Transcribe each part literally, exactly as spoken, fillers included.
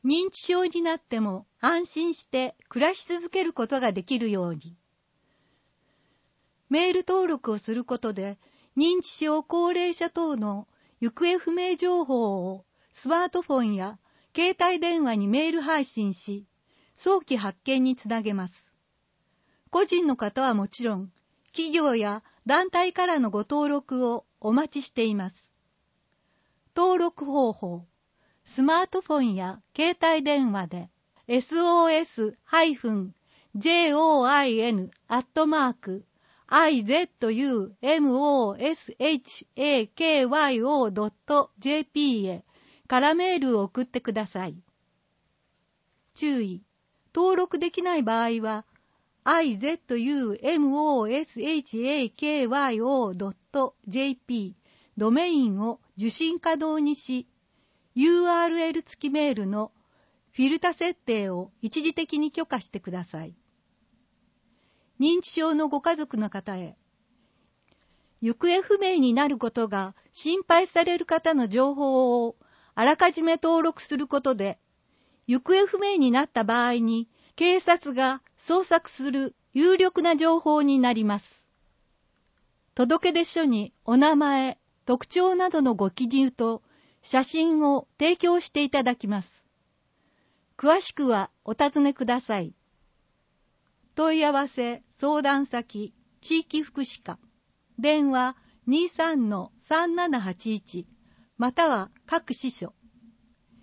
認知症になっても安心して暮らし続けることができるように。メール登録をすることで、認知症高齢者等の行方不明情報をスマートフォンや携帯電話にメール配信し、早期発見につなげます。個人の方はもちろん、企業や団体からのご登録をお待ちしています。登録方法、スマートフォンや携帯電話で エスオーエス ジェイオーアイエヌ アットマーク アイゼットユーエムオーエスエイチエーケーワイオー ドット ジェーピー へからメールを送ってください。注意、登録できない場合は アイゼットユーエムオーエスエイチエーケーワイオー ドット ジェーピー ドメインを受信可能にし、ユーアールエル 付きメールのフィルタ設定を一時的に許可してください。認知症のご家族の方へ、行方不明になることが心配される方の情報をあらかじめ登録することで、行方不明になった場合に警察が捜索する有力な情報になります。届出書にお名前、特徴などのご記入と写真を提供していただきます。詳しくはお尋ねください。問い合わせ相談先地域福祉課電話 にさんのさんななはちいち または各支所。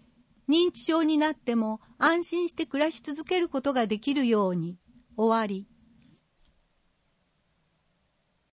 認知症になっても安心して暮らし続けることができるように。終わり。